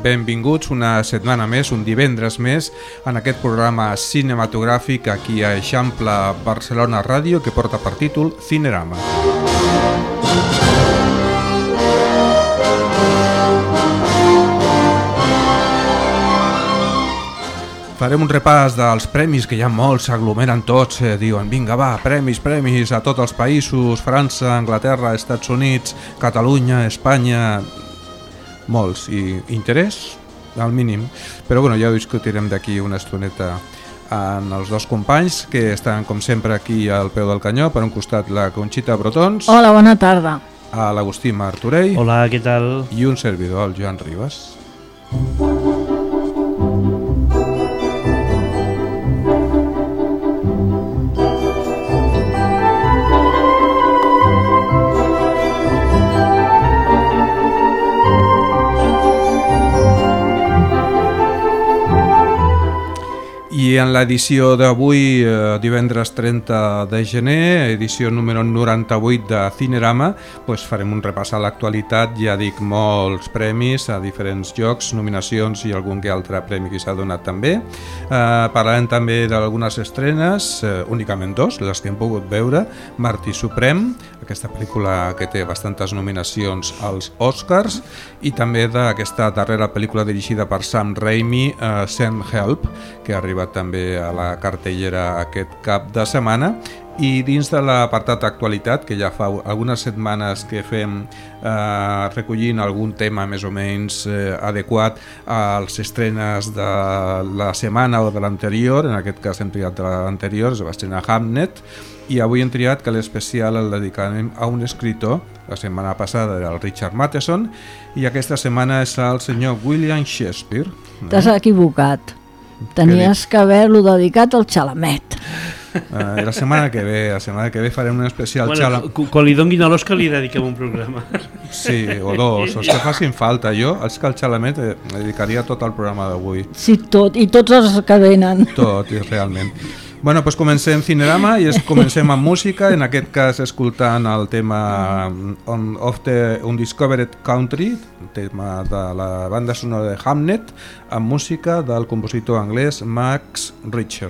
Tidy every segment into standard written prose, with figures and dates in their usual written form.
benvinguts una setmana més, un divendres més, en aquest programa cinematogràfic aquí a Eixample Barcelona Ràdio que porta per títol Cinerama. Farem un repàs dels premis, que hi ha molts, s'aglomeren tots, diuen vinga va, premis a tots els països, França, Anglaterra, Estats Units, Catalunya, Espanya, molts, i interès al mínim, però bueno, ja ho discutirem d'aquí una estoneta amb els dos companys que estan com sempre aquí al peu del canyó. Per un costat la Conxita Brotons. Hola, bona tarda. A l'Agustí Martorell. Hola, què tal? I un servidor, el Joan Ribas. I en l'edició d'avui, divendres 30 de gener, edició número 98 de Cinerama, farem un repàs a l'actualitat, ja dic, molts premis a diferents jocs, nominacions i algun que altre premi que s'ha donat també. Parlarem també d'algunes estrenes, únicament dos, les que hem pogut veure. Martí Suprem, aquesta pel·lícula que té bastantes nominacions als Oscars, i també d'aquesta darrera pel·lícula dirigida per Sam Raimi, Send Help, que ha arribat també a la cartellera aquest cap de setmana. I dins de l'apartat d'actualitat, que ja fa algunes setmanes que fem recollint algun tema més o menys adequat als estrenes de la setmana o de l'anterior, en aquest cas hem triat de l'anterior, es va estrenar Hamnet, i avui hem triat que l'especial el dedicarem a un escritor. La setmana passada era el Richard Matheson i aquesta setmana és el senyor William Shakespeare. T'has equivocat. Tenies que haver-lo dedicat al Chalamet. La setmana que ve farem un especial Chalamet. Quan li donguin a l'Òscar li dediquem un programa. Sí, o dos, els que facin falta. Jo, els que al Chalamet dedicaria tot el programa d'avui. Sí, tot, i tots els que venen. Tot, i realment. Bueno, doncs comencem Cinerama i comencem amb música, en aquest cas escoltant el tema of the Undiscovered Country, tema de la banda sonora de Hamnet, amb música del compositor anglès Max Richter.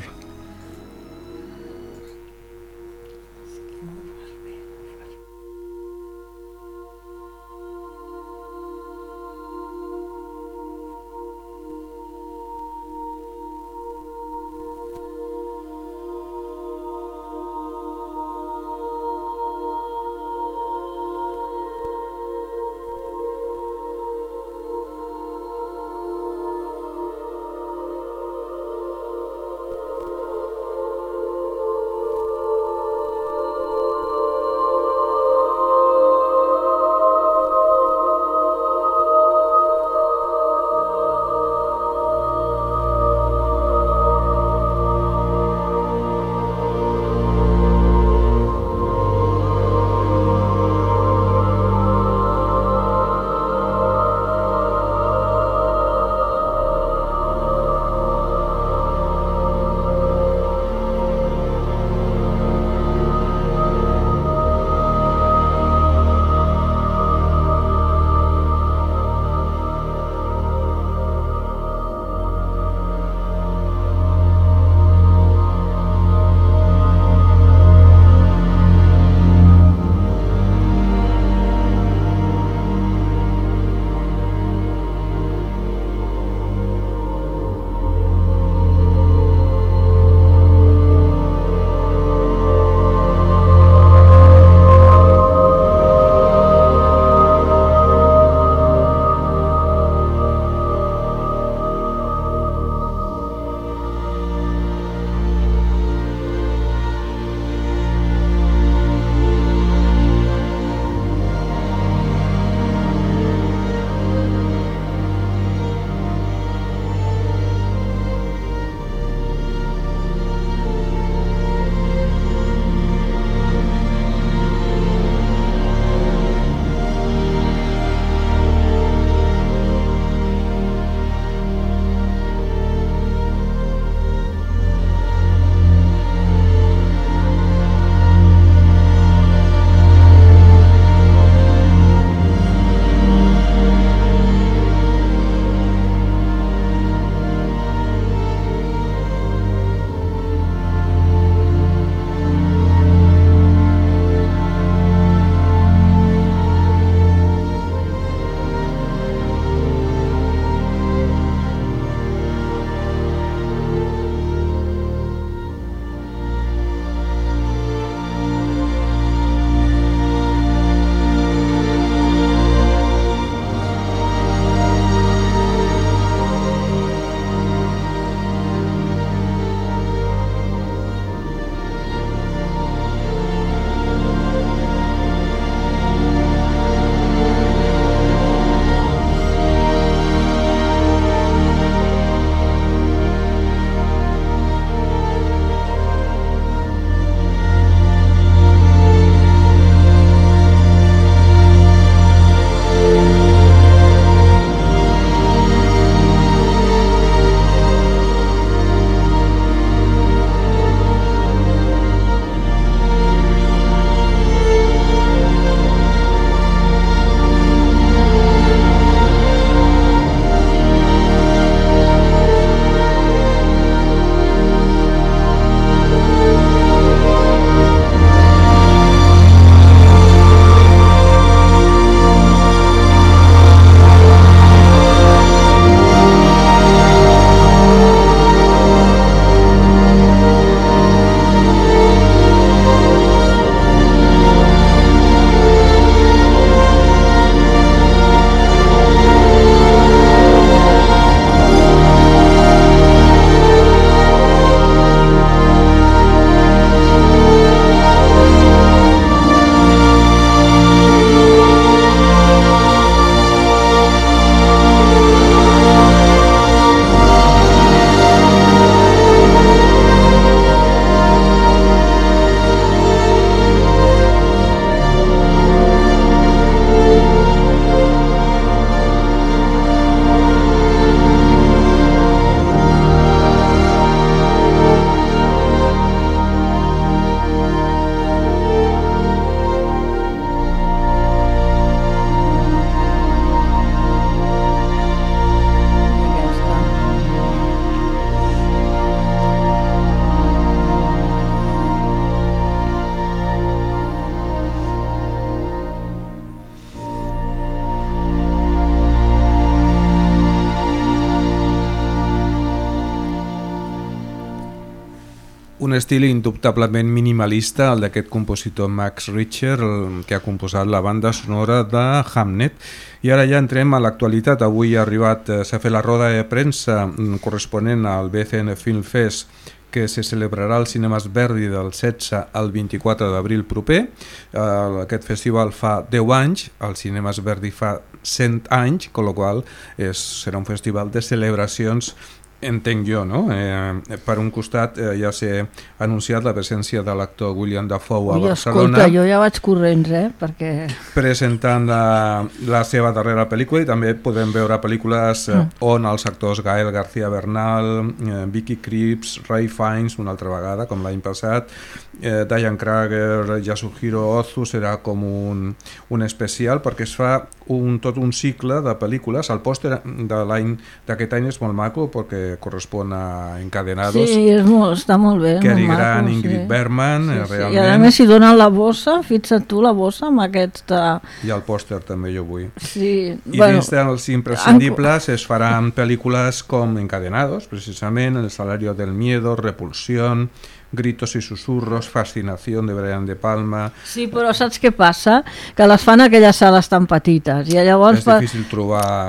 un estil indubtablement minimalista, el d'aquest compositor Max Richter, que ha composat la banda sonora de Hamnet. I ara ja entrem a l'actualitat. Avui s'ha fet la roda de premsa corresponent al BCN Film Fest, que se celebrarà al Cinemes Verdi del 16 al 24 d'abril proper. Aquest festival fa 10 anys, el Cinemes Verdi fa 100 anys, amb la qual cosa serà un festival de celebracions, entenc jo, no? Per un costat ja s'ha anunciat la presència de l'actor William Dafoe a Barcelona. Escolta, jo ja vaig corrents, perquè... presentant la seva darrera pel·lícula, i també podem veure pel·lícules on els actors Gael García Bernal, Vicky Krieps, Ray Fiennes, una altra vegada, com l'any passat, Diane Kruger, Yasuhiro Ozu, serà com un especial, perquè es fa tot un cicle de pel·lícules. El pòster d'aquest any és molt maco, perquè correspon a Encadenados. Sí, està molt bé. Cary Grant, Ingrid Bergman, realment. I a més, si donen la bossa, fixa't tu la bossa amb aquesta... I el pòster també jo vull. Sí, I dins dels imprescindibles es faran pel·lícules com Encadenados, precisament, El salario del miedo, Repulsión, Gritos y susurros, Fascinación de Brian De Palma. Sí, però saps què passa? Que les fan a aquelles sales tan petites. I llavors és difícil trobar...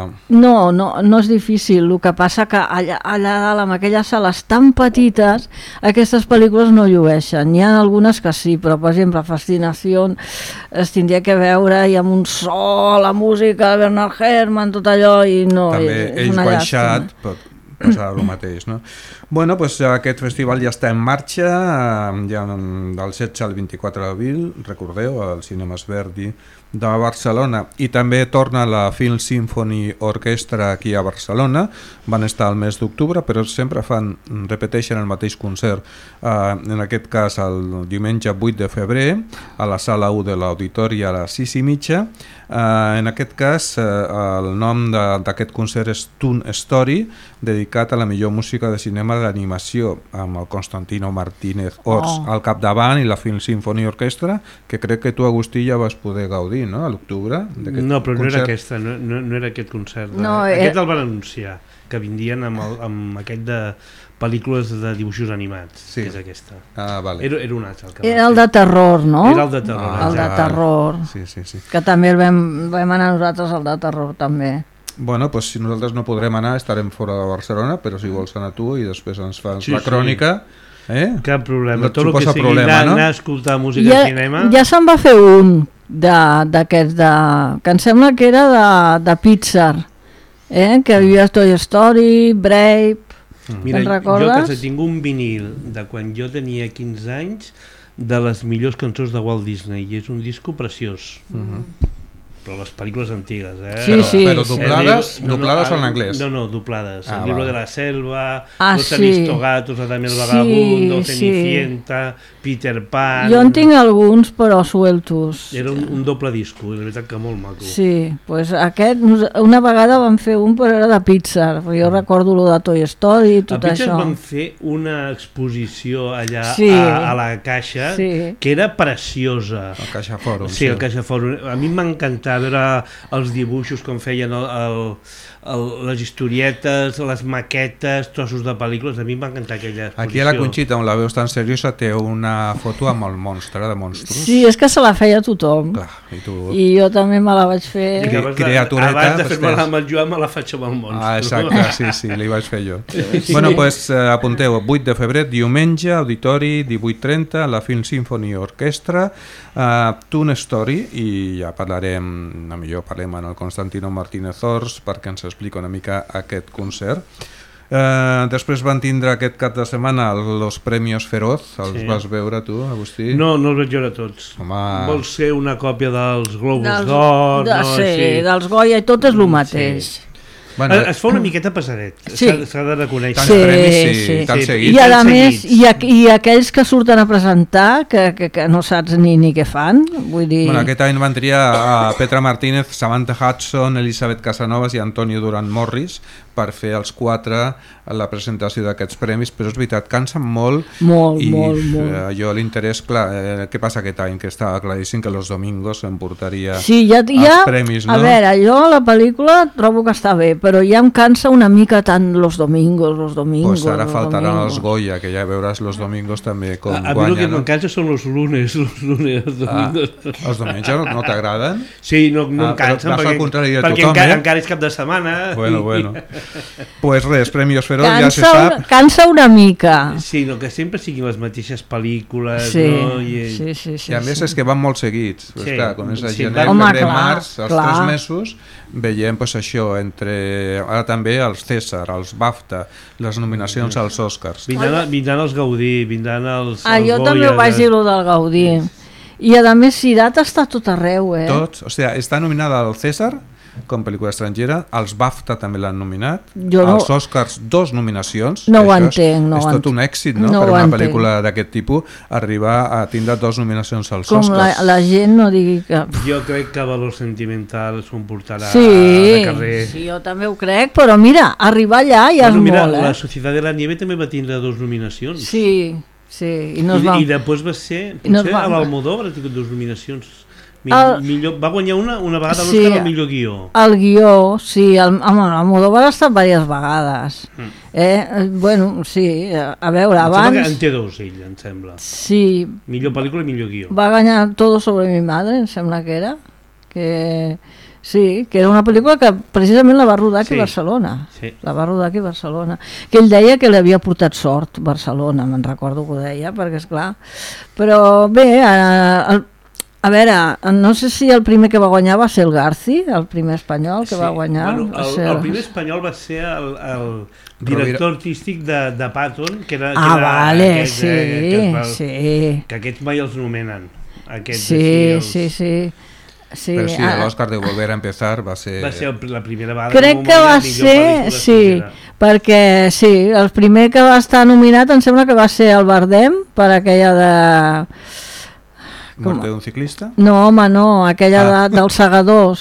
No és difícil. El que passa que allà dalt, amb aquelles sales tan petites, aquestes pel·lícules no llueixen. N'hi ha algunes que sí, però per exemple Fascinació es tindria que veure i amb un so, la música, Bernard Herrmann, tot allò, i no... També ells baixat, però passarà el mateix, no? Bueno, doncs aquest festival ja està en marxa, ja del 16 al 24 d'abril, recordeu, al Cinemes Verdi de Barcelona, i també torna la Film Symphony Orchestra aquí a Barcelona. Van estar al mes d'octubre, però sempre repeteixen el mateix concert, en aquest cas el diumenge 8 de febrer a la sala 1 de l'Auditori a les 6:30. En aquest cas el nom d'aquest concert és Toon Story, dedicat a la millor música de cinema d'animació, amb el Constantino Martínez Ors al capdavant i la Film Symphony Orchestra, que crec que tu, Agustí, ja vas poder gaudir, no?, a l'octubre. No, però no era aquesta, no era aquest concert. Aquest el van anunciar, que vindrien amb aquest de pel·lícules de dibuixos animats, sí. Que és aquesta. Vale. Era un altre. Era el de terror, no? Era el de terror. El de terror. Sí. Que també el vam anar nosaltres, el de terror, també. Bueno, doncs si nosaltres no podrem anar, estarem fora de Barcelona, però si vols anar tu i després ens fas la crònica... Cap problema. No tot el que sigui problema, anar a escoltar música de cinema... Ja se'n va fer un d'aquests, que em sembla que era de Pixar, que havia Toy Story, Brave... Mira, jo que tinc un vinil de quan jo tenia 15 anys de les millors cançons de Walt Disney, i és un disco preciós. Però les pel·lícules antigues, Sí. Però doblades o en anglès? No, doblades. El libro de la selva, Los sí. Aristogatos, Adam el Vagabundo, Cenicienta, Peter Pan... Jo en tinc alguns, però sueltos. Era un doble disco, la veritat que molt maco. Sí, doncs aquest, una vegada vam fer un, però era de Pixar, perquè jo recordo lo de Toy Story i tot això. A Pixar van fer una exposició allà a la Caixa, que era preciosa. El Caixa Fòrum. Sí, el Caixa Fòrum. A mi m'encantava veure els dibuixos com feien les historietes, les maquetes, trossos de pel·lícules. A mi m'encantava aquella exposició. Aquí a la Conxita, on la veus tan seriosa, té una foto amb el monstre de monstruos. Sí, és que se la feia tothom. Clar, i jo també me la vaig fer. Criatureta. Abans de fer-me-la amb el Joan, me la faig amb el monstre. Exacte, sí, li vaig fer jo. Bueno, doncs apunteu, 8 de febrer, diumenge, Auditori, 18:30, la Film Symphony Orchestra, Toon Story, i ja millor parlem amb el Constantino Martínez Ors perquè ens explica una mica aquest concert. Després van tindre aquest cap de setmana els Premios Feroz. Els vas veure tu, Agustí? No els vaig veure tots. Vols ser una còpia dels Globus d'Or? Sí, dels Goya, i tot és el mateix. Bueno, es fa una miqueta pesadet, s'ha de reconèixer. Tants premis, tant seguits. I a més, i aquells que surten a presentar, que no saps ni què fan, vull dir... Bueno, aquest any van triar a Petra Martínez, Samantha Hudson, Elisabeth Casanovas i Antonio Durán Morris per fer els 4 la presentació d'aquests premis, però és veritat, cansen molt. Molt. Jo l'interès, clar, què passa aquest any? Que estava claríssim que los domingos s'emportaria els premis, no? A veure, jo la pel·lícula trobo que està bé, però ja em cansa una mica tant los domingos. Pues ara faltaran els Goya, que ja veuràs los domingos també com guanya. A mi el que m'encanta són los lunes, els domingos. Els diumenges no t'agraden? Sí, no em cansen, perquè encara és cap de setmana. Bueno. Pues res, Premios Feroz ja se sap. Cansa una mica. Sí, no, que sempre siguin les mateixes pel·lícules, sí, no? Sí, i a més és que van molt seguits. Pues clar, comença gener, home, febrer, març, els clar. 3 mesos, veiem pues, això, ara també els César, els BAFTA, les nominacions als Oscars. Vindran els Gaudí, vindran els jo Goya, també ho vaig dir, del Gaudí. I a més Cirat està tot arreu, Tots, o sigui, està nominada al César com pel·lícula estrangera, els BAFTA també l'han nominat, als Oscars 2 nominacions. No ho entenc. És tot un èxit, no? Per una pel·lícula d'aquest tipus arribar a tindre 2 nominacions als Oscars. Com la gent no digui que... Jo crec que valor sentimental s'ho portarà de carrer. Sí, jo també ho crec, però mira, arribar allà ja és molt, La Societat de la Nieve també va tindre 2 nominacions. Sí. I després va ser, potser a l'Almodóvar ha tingut 2 nominacions. Va guanyar una vegada l'Oscar al millor guió. El guió, sí, Almodóvar ha estat diverses vegades. Bueno, sí, a veure, abans... En té 2 ell, em sembla. Sí. Millor pel·lícula i millor guió. Va guanyar Todo sobre mi madre, em sembla que era. Sí, que era una pel·lícula que precisament la va rodar aquí a Barcelona. Sí. La va rodar aquí a Barcelona. Que ell deia que li havia portat sort Barcelona, me'n recordo que ho deia, perquè esclar... Però bé, a veure, no sé si el primer que va guanyar va ser el Garci, el primer espanyol que va guanyar. Bueno, el primer espanyol va ser el director artístic de Patton, que era vale, aquest, que aquests mai els nomenen. Sí. Però sí, l'Òscar de Volver a Empezar va ser la primera vegada. Crec que va ser, sí, perquè sí, el primer que va estar nominat em sembla que va ser el Bardem per aquella de... Muerte d'un ciclista? No, home, no, aquella dels segadors.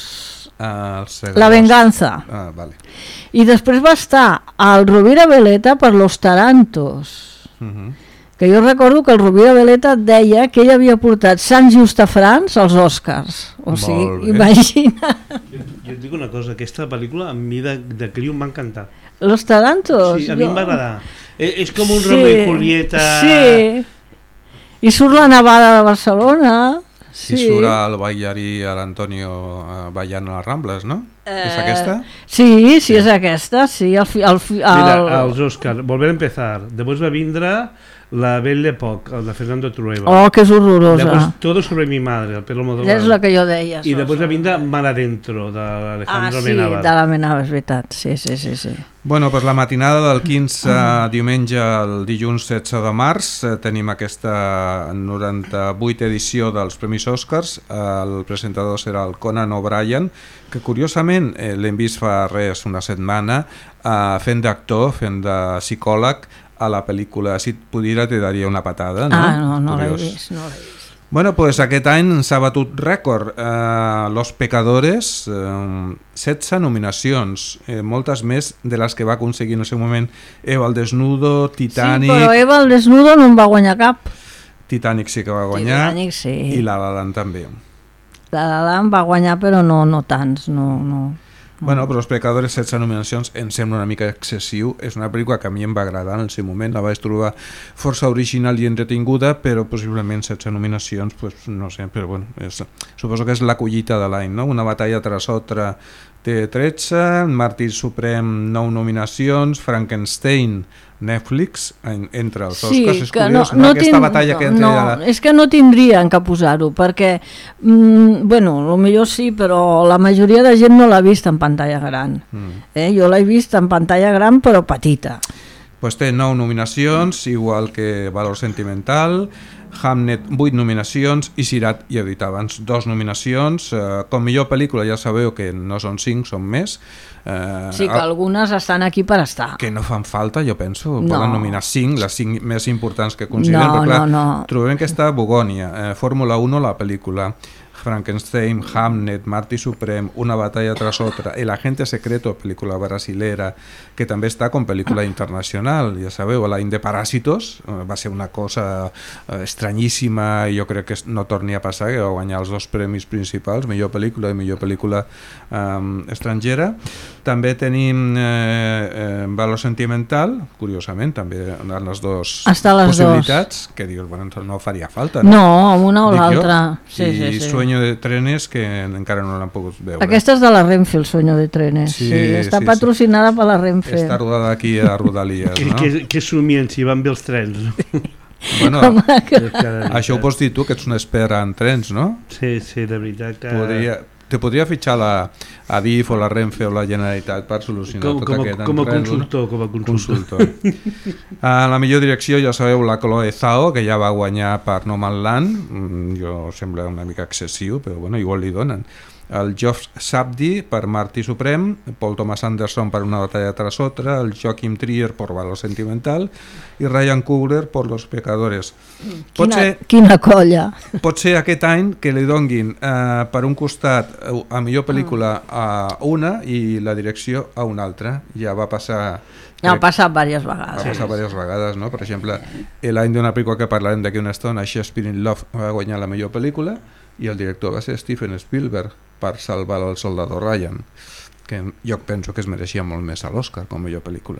La venganza. Vale. I després va estar al Rovira Veleta per Los Tarantos. Que jo recordo que el Rovira Veleta deia que ell havia portat Sant Justafrans als Oscars. O sigui, imagina. Jo et dic una cosa, aquesta pel·lícula a mi de criu m'ha encantat. Los Tarantos? Sí, a mi em va agradar. És com un Romeo i Julieta... Sí, i surt la Nevada de Barcelona. I surt el ballarí l'Antonio ballant a les Rambles, no? És aquesta? Sí, és aquesta, sí. Mira, els Oscars, Volver a Empezar. Després va vindre La Belle Époque, el de Fernando Trueba. Oh, que és horrorosa. Després Todo sobre mi madre, el Pedro Almodóvar. És la que jo deia. I després va vindre Mar Adentro, de l'Alejandro Amenábar. De l'Amenábar, és veritat. Sí. Bueno, pues la matinada del 15 diumenge al dilluns 16 de març tenim aquesta 98 edició dels Premis Oscars. El presentador serà el Conan O'Brien, que curiosament l'hem vist fa una setmana fent d'actor, fent de psicòleg a la pel·lícula Si et pudiera te daria una patada, no? No l'he vist, Bueno, pues aquest any s'ha batut rècord. Los Pecadores, 16 nominacions, moltes més de les que va aconseguir en el seu moment Eva el Desnudo, Titanic... Sí, però Eva el Desnudo no en va guanyar cap. Titanic sí que va guanyar, Titanic, sí. I La La Land també. La La Land va guanyar, però no tants, no. Bueno, però Els Pecadores, 16 nominacions, em sembla una mica excessiu. És una pel·lícula que a mi em va agradar en el seu moment, la vaig trobar força original i entretinguda, però possiblement 16 nominacions, pues, no sé, però bueno, suposo que és la collita de l'any, no? Una batalla tras otra té 13, Màrtir Suprem 9 nominacions, Frankenstein, Netflix, entre els Oscars. És curiós, no? Aquesta batalla que entre... No, és que no tindrien que posar-ho, perquè, bueno, millor sí, però la majoria de gent no l'ha vist en pantalla gran. Jo l'he vist en pantalla gran, però petita. Pues té 9 nominacions, igual que Valor Sentimental, Hamnet 8 nominacions i Sirat, ja he dit abans, 2 nominacions. Com millor pel·lícula ja sabeu que no són 5, són més. Sí, que algunes estan aquí per estar. Que no fan falta, jo penso. Poden nominar 5, les 5 més importants que consideren. Però clar, trobem que està Bogònia, Fórmula 1, la pel·lícula, Frankenstein, Hamnet, Màrtir Suprem, Una batalla tras otra, El agente secreto, pel·lícula brasilera, que també està com pel·lícula internacional. Ja sabeu, l'any de Parásitos va ser una cosa estranyíssima i jo crec que no torni a passar, que va guanyar els 2 premis principals, millor pel·lícula i millor pel·lícula estrangera. També tenim Valor Sentimental, curiosament, també en les dues possibilitats, que dius, bueno, no faria falta. No, amb una o l'altra. I Sueño de Trenes, que encara no l'han pogut veure. Aquesta és de la Renfe, el Sueño de Trenes. Sí, està patrocinada per la Renfe. Està rodada aquí a Rodalies, no? Què somien si van bé els trens? Bueno, això ho pots dir tu, que ets un expert en trens, no? Sí, de veritat que... Te podria fitxar la Adif o la Renfe o la Generalitat per solucionar tot aquest com a consultor. La millor direcció, ja sabeu, la Chloe Zhao, que ja va guanyar per No Man's Land. Jo sembla una mica excessiu, però bueno, igual li donen. El Geoff Sabdi per Martí Suprem, Paul Thomas Anderson per Una batalla tras otra, el Joachim Trier per Valor Sentimental i Ryan Coogler per Los Pecadores. Quina colla! Pot ser aquest any que li donguin per un costat a millor pel·lícula a una i la direcció a una altra. Ja va passar... Ja ha passat diverses vegades. Ha passat diverses vegades, no? Per exemple, l'any d'una pel·lícula que parlarem d'aquí una estona, Shakespeare in Love va guanyar la millor pel·lícula i el director va ser Steven Spielberg per Salvar el soldado Ryan, que jo penso que es mereixia molt més a l'Oscar com a millor pel·lícula.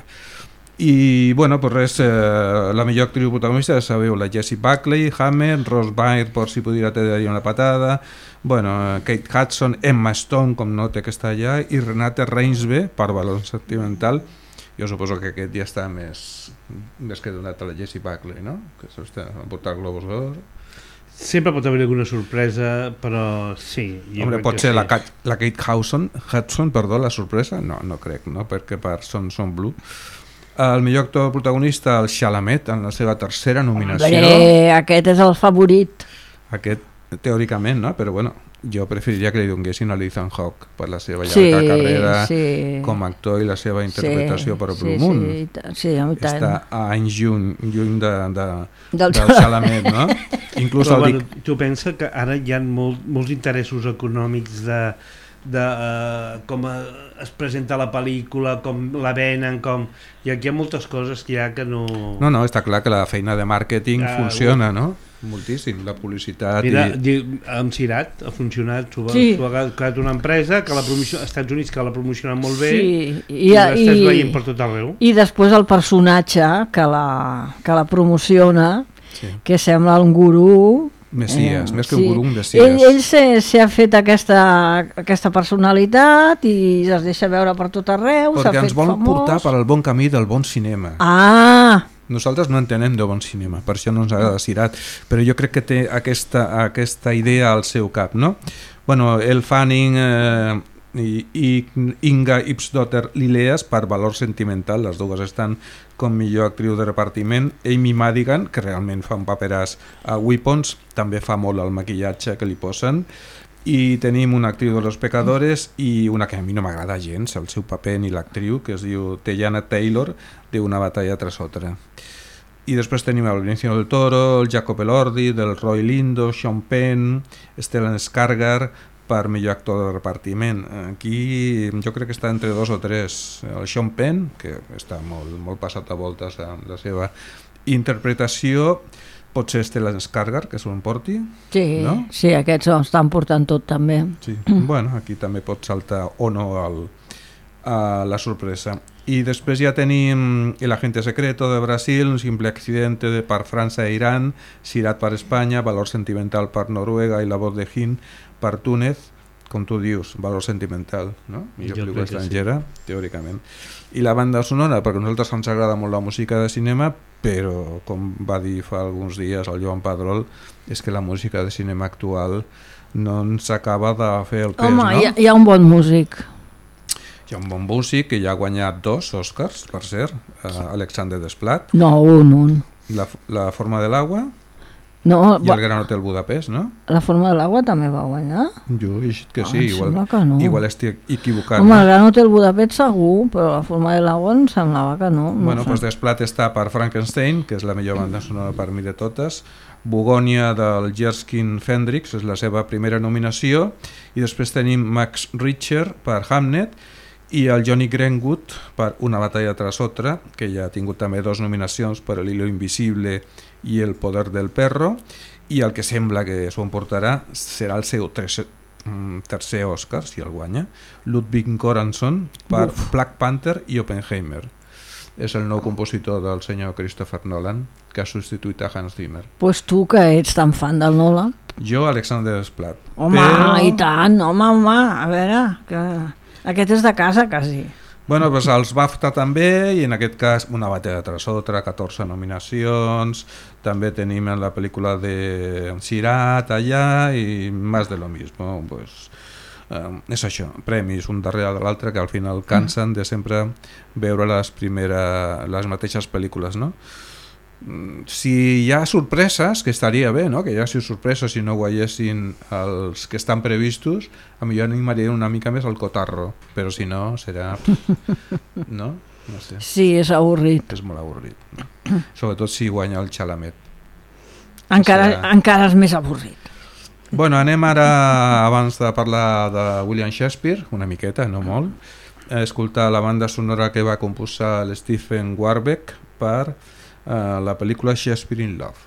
I bueno, pues res, la millor actriu protagonista, ja sabeu, la Jessie Buckley, Hammer, Rose Byrne, por si pudiera te daria una patada, bueno, Kate Hudson, Emma Stone, com no té que està allà, i Renate Reinsve per Valor Sentimental. Jo suposo que aquest ja està més que donat a la Jessie Buckley, no? Que s'està a portar el Globus d'Or. Sempre pot haver alguna sorpresa, però sí. Hombre, pot ser sí. La Kate Hudson, perdó, la sorpresa? No crec, no? Perquè per Son Blue. El millor actor protagonista, el Chalamet, en la seva tercera nominació. Aquest és el favorit. Aquest, teòricament, no? Però bueno, jo preferiria que li donguessin a l'Ethan Hawke per la seva llarga carrera com a actor i la seva interpretació per Blue Moon. Sí, està a anys lluny del Chalamet, no? Inclús però, bueno, tu pensa que ara hi ha molts interessos econòmics de com es presenta la pel·lícula, com la venen, i aquí hi ha moltes coses que ja que no... No, està clar que la feina de màrqueting funciona, no? Moltíssim, la publicitat. Mira, amb Cirat ha funcionat, s'ho ha creat una empresa que als Estats Units que l'ha promocionat molt bé i l'estàs veient per tot arreu. I després el personatge que la promociona, que sembla un gurú, Messias, més que un gurú, un Messias. Ell s'ha fet aquesta personalitat i es deixa veure per tot arreu, s'ha fet famós. Perquè ens vol portar per al bon camí del bon cinema. Nosaltres no entenem de bon cinema, per això no ens agrada Cirat, però jo crec que té aquesta idea al seu cap, no? Bueno, el Fanning i Inga Ipsdotter Lileas per Valor Sentimental, les dues estan com millor actriu de repartiment. Amy Madigan, que realment fa un paperàs a Weapons, també fa molt el maquillatge que li posen, i tenim una actriu de Los Pecadores i una que a mi no m'agrada gens, el seu paper ni l'actriu, que es diu Teyana Taylor, de Una batalla tras otra. I després tenim el Benicio del Toro, el Jacob Elordi, del Roy Lindo, Sean Penn, Stellan Skarsgård per millor actor de repartiment. Aquí jo crec que està entre 2 o 3. El Sean Penn, que està molt passat a voltes amb la seva interpretació, pot ser Stellan Skarsgård, que s'ho emporti. Sí, no? Sí, aquests estan portant tot també. Sí. Bueno, aquí també pot saltar o no a la sorpresa. I després ja tenim El agente secreto de Brasil, Un simple accidente per França e Iran, Cirat per Espanya, Valor sentimental per Noruega i La voz de Hind per Túnez, com tu dius, valor sentimental, no? Millor pel·lícula estrangera, teòricament. I la banda sonora, perquè a nosaltres ens agrada molt la música de cinema, però, com va dir fa alguns dies el Joan Padrol, és que la música de cinema actual no ens acaba de fer el pes, no? Home, hi ha un bon músic. Hi ha un bon músic que ja ha guanyat 2 Oscars, per cert, Alexander Desplat. No, un. La forma de l'agua. No, i el Gran Hotel Budapest, no? La forma de l'agua també va guanyar? Jo he dit que sí, igual estic equivocat. Home, el Gran Hotel Budapest segur, però la forma de l'agua em semblava que no. Bueno, doncs Desplat està per Frankenstein, que és la millor banda sonora per mi de totes. Bugònia del Jerskin Fendrix és la seva primera nominació, i després tenim Max Richter per Hamnet i el Johnny Greenwood per Una batalla tras otra, que ja ha tingut també 2 nominacions per El hilo invisible i El poder del perro, i el que sembla que s'ho emportarà serà el seu tercer Oscar, si el guanya, Ludwig Göransson per Black Panther i Oppenheimer. És el nou compositor del senyor Christopher Nolan, que ha substituït a Hans Zimmer. Pues tu, que ets tan fan del Nolan. Jo, Alexander Desplat. Home, i tant, home, a veure, que aquest és de casa, quasi. Bueno, doncs els BAFTA també, i en aquest cas una batalla tras otra, 14 nominacions, també tenim en la pel·lícula de Sirat allà i més de lo mismo, pues, és això, premis un darrere de l'altre que al final cansen de sempre veure les mateixes pel·lícules, no? Si hi ha sorpreses, que estaria bé, no? Que hi hagi sorpreses i no guanyessin els que estan previstos, a millor animaria una mica més el cotarro, però si no serà no? No sé. Sí, és avorrit. És molt avorrit, no? Sobretot si guanya el Chalamet. Encara és més avorrit. Bueno, anem ara, abans de parlar de William Shakespeare, una miqueta, no molt, a escoltar la banda sonora que va composar Stephen Warbeck per la pel·lícula Shakespeare in Love.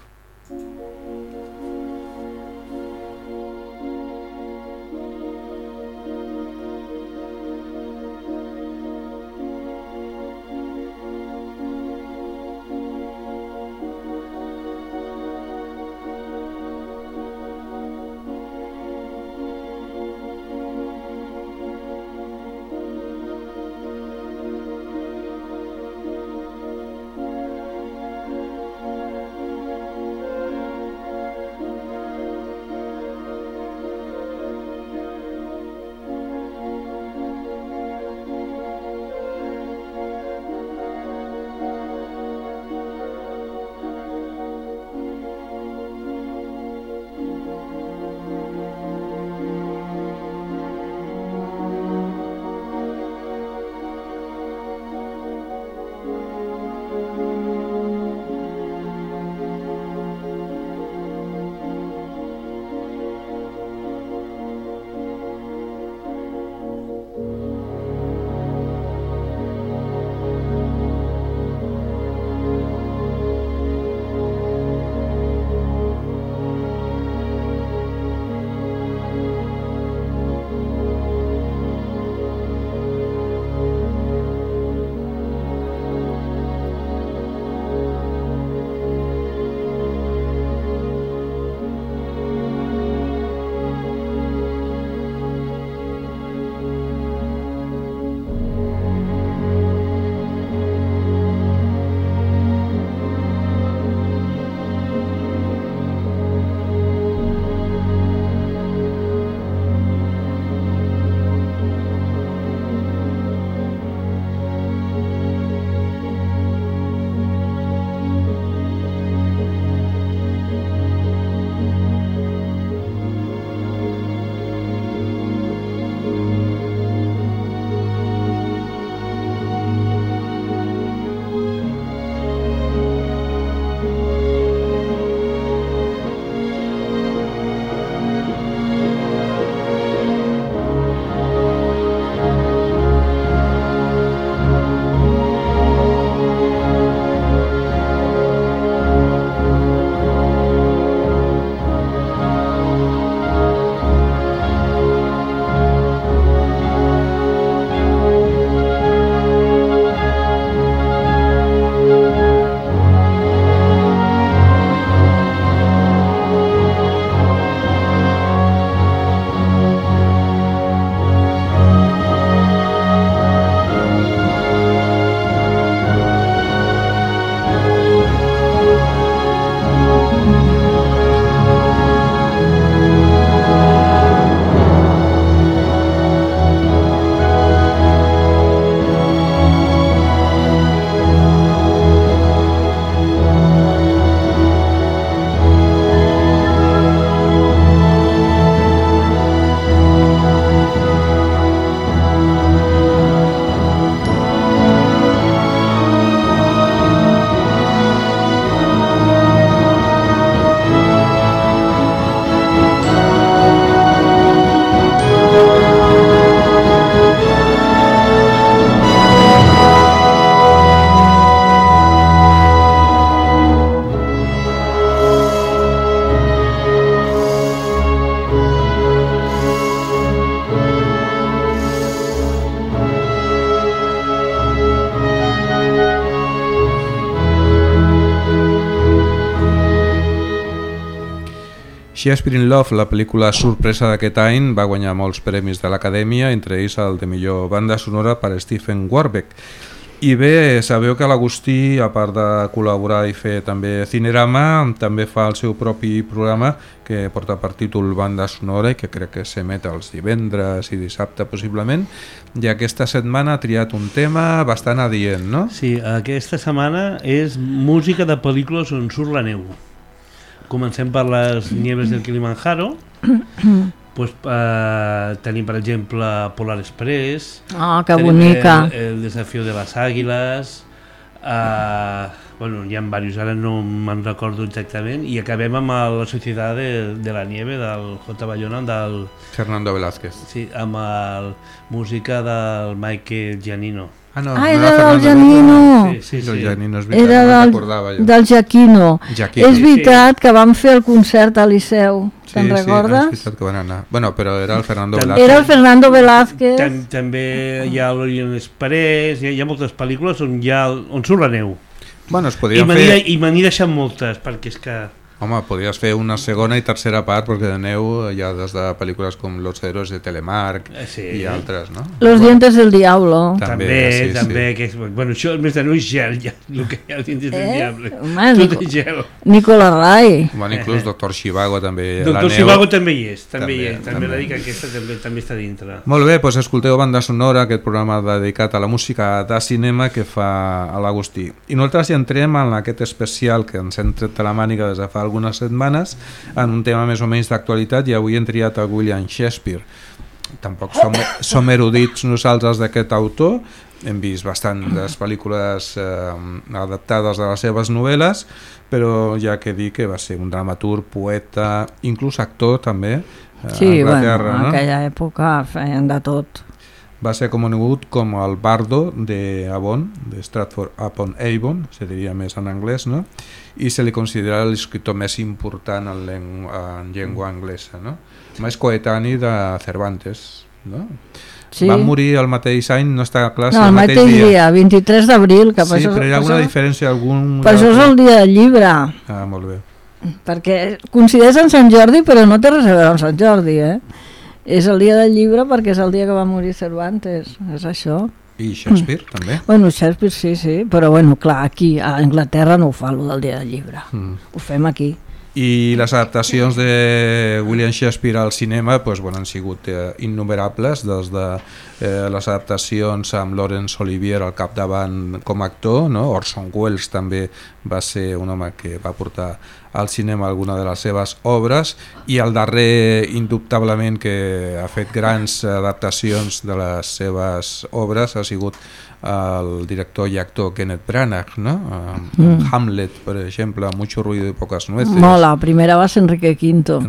Shakespeare in Love, la pel·lícula sorpresa d'aquest any, va guanyar molts premis de l'Acadèmia, entre ells el de millor banda sonora per Stephen Warbeck. I bé, sabeu que l'Agustí, a part de col·laborar i fer també Cinerama, també fa el seu propi programa que porta per títol Banda Sonora i que crec que s'emet els divendres i dissabte possiblement, i aquesta setmana ha triat un tema bastant adient, no? Sí, aquesta setmana és música de pel·lícules on surt la neu. Comencem per les nieves del Kilimanjaro. Pues, tenim per exemple Polar Express, que bonica. el Desafío de las Águilas, bueno, hi ha diversos, ara no me'n recordo exactament, i acabem amb la Societat de la Nieve del J. Bayona, del Fernando Velázquez. Sí, amb la música del Michael Giannino. No, era del Giannino. Sí. El Giannino, és veritat, era no recordava jo. del Giacchino. És veritat que vam fer el concert al Liceu, te'n recordes? Sí, és veritat que van anar. Bueno, però era el Fernando Velázquez. Era el Fernando Velázquez. També hi ha l'Orient Express, hi ha moltes pel·lícules on surt la neu. Bueno, es podien fer... I me n'hi deixat moltes, perquè és que... Home, podries fer una segona i tercera part, perquè de neu hi ha des de pel·lícules com Los Héroes de Telemark i altres, no? Los dientes del diablo. També. Que és, bueno, això és més de neu i gel, ja, el que hi ha els dientes del diable. Tot és gel. Nicola Rai. Bueno, inclús Doctor Zhivago també. Doctor Zhivago també hi és, també la dic que aquesta també està dintre. Molt bé, doncs escolteu Banda Sonora, aquest programa dedicat a la música de cinema que fa a l'Agustí. I nosaltres ja entrem en aquest especial que ens hem tret de la màniga des de fa algunes setmanes en un tema més o menys d'actualitat, i avui hem triat a William Shakespeare. Tampoc som erudits nosaltres d'aquest autor, hem vist bastantes pel·lícules adaptades de les seves novel·les, però ja que dir que va ser un dramaturg, poeta, inclús actor també, sí, bueno, en aquella època feien de tot. Va ser conegut com el Bardo d'Avon, de Stratford upon Avon, se diria més en anglès, no? I se li considera l'escriptor més important en llengua anglesa, no? Més coetani de Cervantes, no? Sí. Va morir el mateix any, no està clar si el mateix dia, 23 d'abril. Sí, però hi ha alguna diferència? Per això és el dia del llibre. Ah, molt bé. Perquè coincideix en Sant Jordi, però no té res a veure amb Sant Jordi, És el dia del llibre perquè és el dia que va morir Cervantes, és això. I Shakespeare, també? Bueno, Shakespeare sí, però bueno, clar, aquí a Anglaterra no ho fa, el del dia del llibre. Ho fem aquí. I les adaptacions de William Shakespeare al cinema han sigut innumerables, des de les adaptacions amb Laurence Olivier al capdavant com a actor, no? Orson Welles també va ser un home que va portar al cinema alguna de les seves obres, i el darrer indubtablement que ha fet grans adaptacions de les seves obres ha sigut el director i actor Kenneth Branagh, no? Hamlet, per exemple, Mucho ruido y pocas nueces. La primera va ser Enrique V.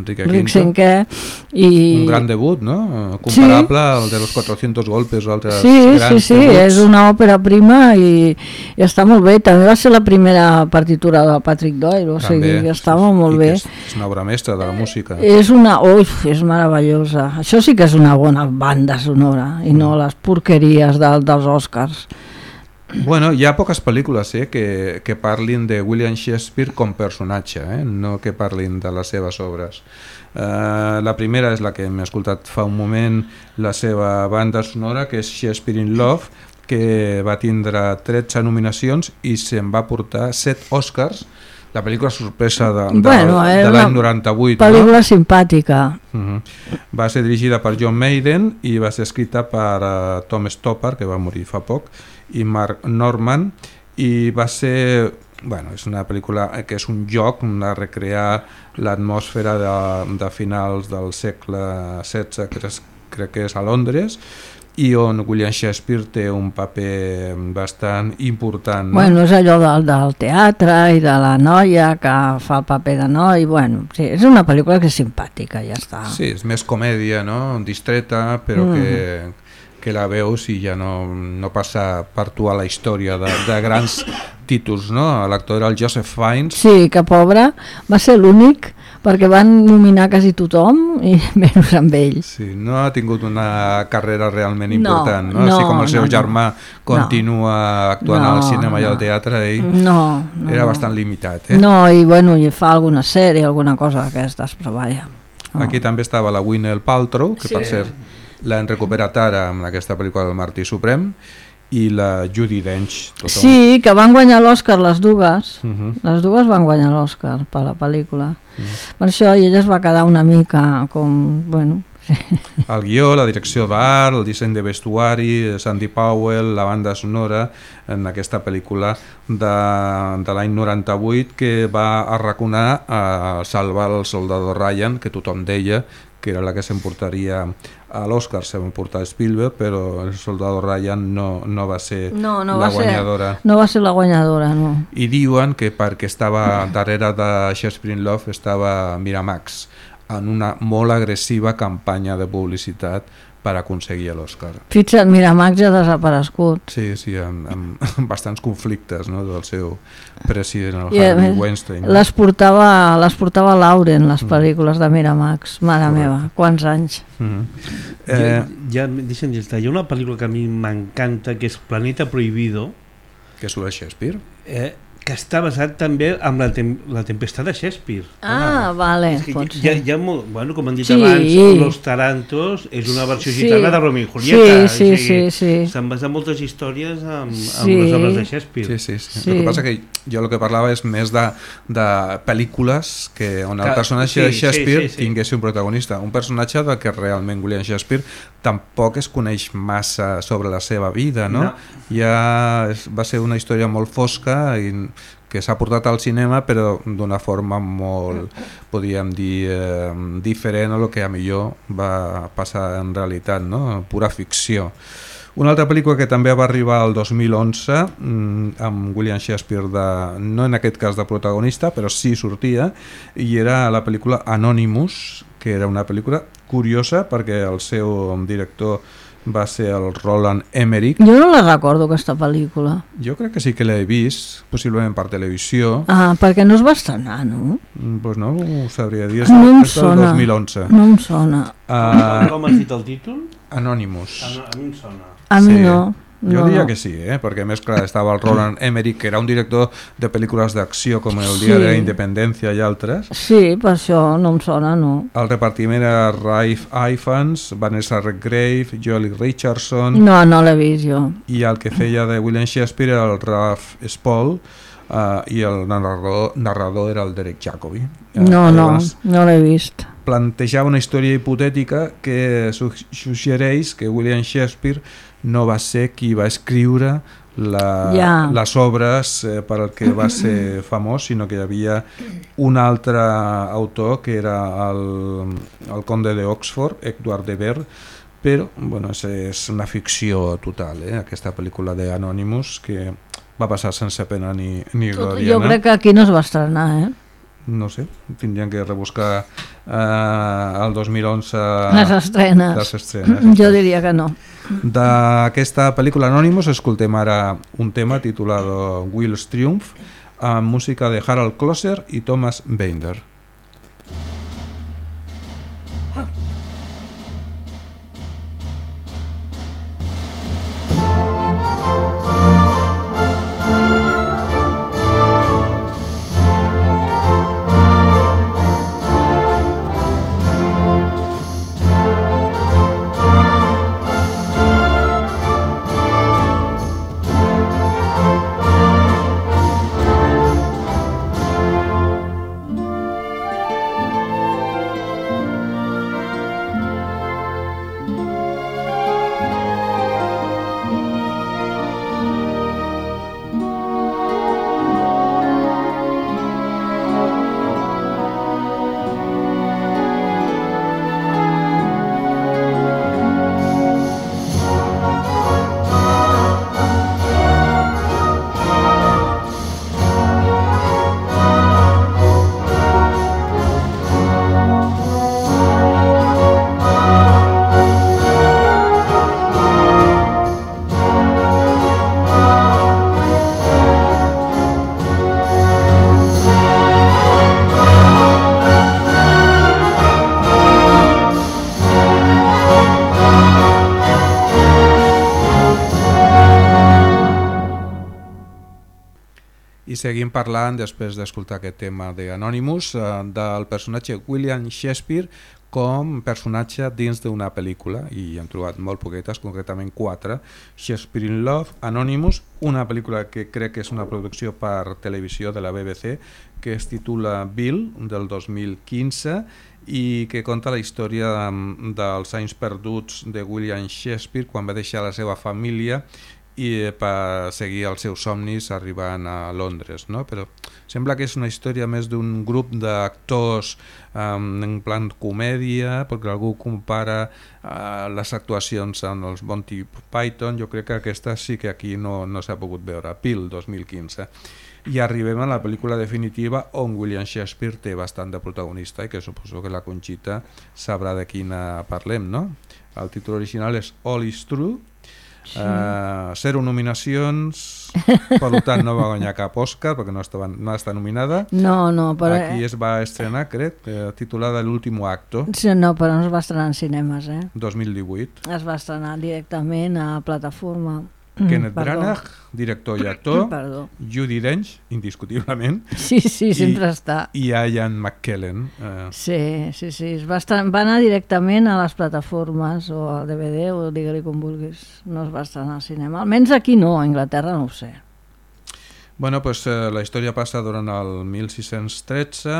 Un gran debut, no? Comparable al de los 400 golpes o altres grans debuts. És una òpera prima i està molt bé. També va ser la primera partitura de Patrick Doyle, o sigui que estava molt bé. És una obra mestra de la música. És meravellosa. Això sí que és una bona banda sonora i no les porqueries dels Oscars. Bueno, hi ha poques pel·lícules que parlin de William Shakespeare com personatge, no que parlin de les seves obres. La primera és la que hem escoltat fa un moment, la seva banda sonora, que és Shakespeare in Love, que va tindre 13 nominacions i se'n va portar 7 Oscars. La pel·lícula sorpresa de l'any 98. Pel·lícula simpàtica. Va ser dirigida per John Maiden i va ser escrita per Tom Stoppard, que va morir fa poc, i Mark Norman, i va ser... és una pel·lícula que és un joc de recrear l'atmosfera de finals del segle XVI, crec que és a Londres, i on William Shakespeare té un paper bastant important. No? És allò del teatre i de la noia que fa el paper de noi. Sí, és una pel·lícula que és simpàtica, ja està. Sí, és més comèdia, no? Distreta, però que la veus i ja no passa per tu a la història de grans títols, no? L'actor era el Joseph Fiennes. Sí, que pobre, va ser l'únic, perquè van nominar quasi tothom i menys amb ell. Sí, no ha tingut una carrera realment important, no? Així com el seu germà continua actuant al cinema i al teatre, ell era bastant limitat. No, i bueno, i fa alguna sèrie, alguna cosa d'aquestes, però vaja. Aquí també estava la Gwyneth Paltrow, que per cert l'han recuperat ara amb aquesta pel·lícula del Martí Suprem, i la Judi Dench. Sí, que van guanyar l'Oscar les dues. Les dues van guanyar l'Oscar per la pel·lícula. Per això, i ella es va quedar una mica com, bueno... El guió, la direcció d'art, el disseny de vestuari, Sandy Powell, la banda sonora, en aquesta pel·lícula de l'any 98 que va arraconar a salvar el soldado Ryan, que tothom deia que era la que s'emportaria a l'Oscar, se va emportar Spielberg, però el soldado Ryan no va ser la guanyadora. No va ser la guanyadora, no. I diuen que perquè estava darrere de Shakespeare in Love estava Miramax, en una molt agressiva campanya de publicitat per aconseguir l'Oscar. Fixa't, Miramax ja ha desaparegut. Sí, amb bastants conflictes, no?, del seu president, el Harvey Weinstein. Les portava Lauren, les pel·lícules de Miramax, mare meva, quants anys. Deixa'm dir, hi ha una pel·lícula que a mi m'encanta, que és Planeta Prohibido, que és sobre Shakespeare, que està basat també en la tempestat de Shakespeare. Vale, pot ser. Hi ha molt, bueno, com han dit abans, Los Tarantos és una versió gitana de Romeo i Julieta. Sí. S'han basat moltes històries amb les obres de Shakespeare. Sí. El que passa que jo el que parlava és més de pel·lícules on el personatge de Shakespeare tingués un protagonista. Un personatge del que realment William Shakespeare tampoc es coneix massa sobre la seva vida, no? Ja va ser una història molt fosca i que s'ha portat al cinema, però d'una forma molt, podríem dir, diferent a lo que a millor va passar en realitat, no? Pura ficció. Una altra pel·lícula que també va arribar al 2011 amb William Shakespeare, no en aquest cas de protagonista, però sí sortia, i era la pel·lícula Anonymous, que era una pel·lícula curiosa perquè el seu director va ser el Roland Emmerich. Jo no la recordo, aquesta pel·lícula. Jo crec que sí que l'he vist, possiblement per televisió. Perquè no es va estrenar, no? Doncs no ho sabria dir, no em sona. El 2011. No em sona. Com has dit el títol? Anonymous. A mi em sona. A mi no. Jo diria que sí, perquè a més clar, estava el Roland Emmerich, que era un director de pel·lícules d'acció com El dia de la independència i altres. Sí, per això no em sona, no. El repartiment era Ralph Ifans, Vanessa Redgrave, Joely Richardson... No l'he vist jo. I el que feia de William Shakespeare era el Ralph Spall, i el narrador era el Derek Jacobi. No l'he vist. Plantejava una història hipotètica que suggereix que William Shakespeare no va ser qui va escriure les obres per al que va ser famós, sinó que hi havia un altre autor que era el conde d'Oxford, Edward de Vere, però bueno, és una ficció total, aquesta pel·lícula d'Anonymous que va passar sense pena ni glòria. Jo crec que aquí no es va estrenar, No sé, tindrien que rebuscar el 2011 les estrenes. Jo diria que no. D'aquesta pel·lícula Anonymous escoltem ara un tema titulat Will's Triumph amb música de Harold Closer i Thomas Binder. I seguim parlant, després d'escoltar aquest tema d'Anonymous, del personatge William Shakespeare com personatge dins d'una pel·lícula, i hem trobat molt poquetes, concretament 4, Shakespeare in Love, Anonymous, una pel·lícula que crec que és una producció per televisió de la BBC, que es titula Bill, del 2015, i que conta la història dels anys perduts de William Shakespeare quan va deixar la seva família i per seguir els seus somnis arribant a Londres, no? Però sembla que és una història més d'un grup d'actors en plan comèdia, perquè algú compara les actuacions amb els Monty Python. Jo crec que aquesta sí que aquí no s'ha pogut veure. Peel 2015. I arribem a la pel·lícula definitiva on William Shakespeare té bastant de protagonista i que suposo que la Conxita sabrà de quina parlem, no? El títol original és All is True. Sí. 0 nominacions, per tant no va guanyar cap Òscar perquè no està nominada. No, però... Aquí es va estrenar, crec, titulada L'último acto. Sí, no, però no es va estrenar en cinemes, 2018. Es va estrenar directament a plataforma. Kenneth Branagh, director i actor. Perdó. Judi Dench, indiscutiblement. Sí, sempre està. I Ian McKellen. Sí. Va anar directament a les plataformes o al DVD o digue-li com vulguis. No es va estrenar al cinema. Almenys aquí no, a Anglaterra no ho sé. Bueno, pues, la història passa durant el 1613,